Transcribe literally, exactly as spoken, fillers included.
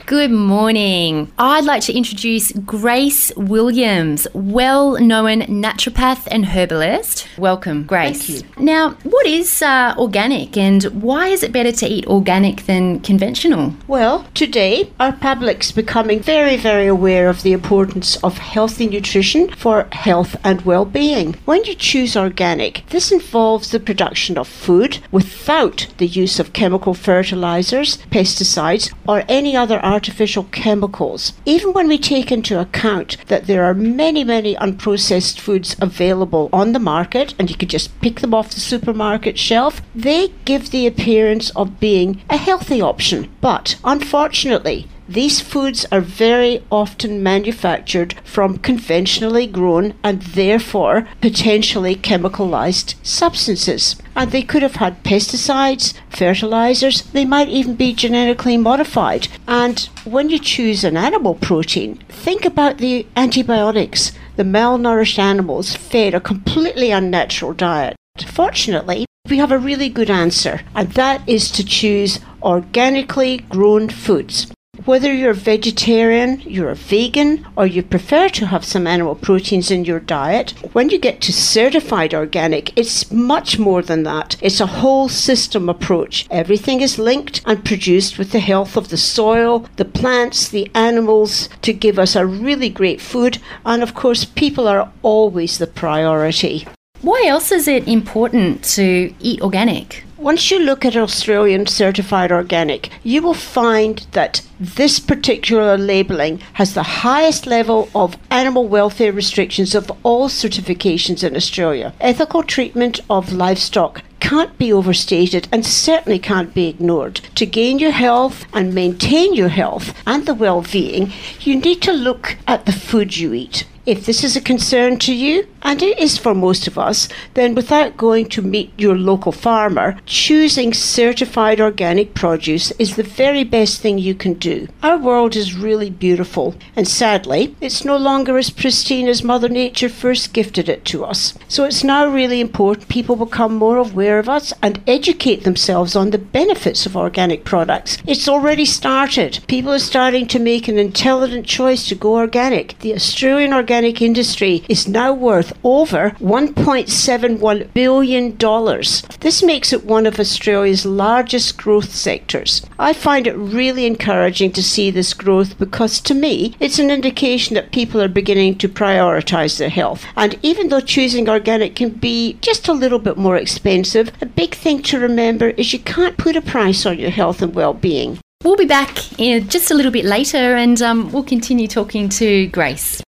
Good morning. I'd like to introduce Grace Williams, well-known naturopath and herbalist. Welcome, Grace. Thank you. Now, what is uh, organic and why is it better to eat organic than conventional? Well, today our public's becoming very, very aware of the importance of healthy nutrition for health and well-being. When you choose organic, this involves the production of food without the use of chemical fertilizers, pesticides, or any other artificial chemicals. Even when we take into account that there are many, many unprocessed foods available on the market, and you can just pick them off the supermarket shelf, they give the appearance of being a healthy option. But unfortunately, these foods are very often manufactured from conventionally grown and therefore potentially chemicalized substances. And they could have had pesticides, fertilizers, they might even be genetically modified. And when you choose an animal protein, think about the antibiotics the malnourished animals fed a completely unnatural diet. Fortunately, we have a really good answer, and that is to choose organically grown foods. Whether you're a vegetarian, you're a vegan, or you prefer to have some animal proteins in your diet, when you get to certified organic, it's much more than that. It's a whole system approach. Everything is linked and produced with the health of the soil, the plants, the animals, to give us a really great food. And of course, people are always the priority. Why else is it important to eat organic? Once you look at Australian certified organic, you will find that this particular labelling has the highest level of animal welfare restrictions of all certifications in Australia. Ethical treatment of livestock can't be overstated and certainly can't be ignored. To gain your health and maintain your health and the well-being, you need to look at the food you eat. If this is a concern to you, and it is for most of us, then without going to meet your local farmer, choosing certified organic produce is the very best thing you can do. Our world is really beautiful, and sadly, it's no longer as pristine as Mother Nature first gifted it to us. So it's now really important people become more aware of us and educate themselves on the benefits of organic products. It's already started. People are starting to make an intelligent choice to go organic. The Australian organic Organic industry is now worth over one point seven one billion dollars. This makes it one of Australia's largest growth sectors. I find it really encouraging to see this growth because to me it's an indication that people are beginning to prioritise their health. And even though choosing organic can be just a little bit more expensive, a big thing to remember is you can't put a price on your health and well-being. We'll be back in just a little bit later and um, we'll continue talking to Grace.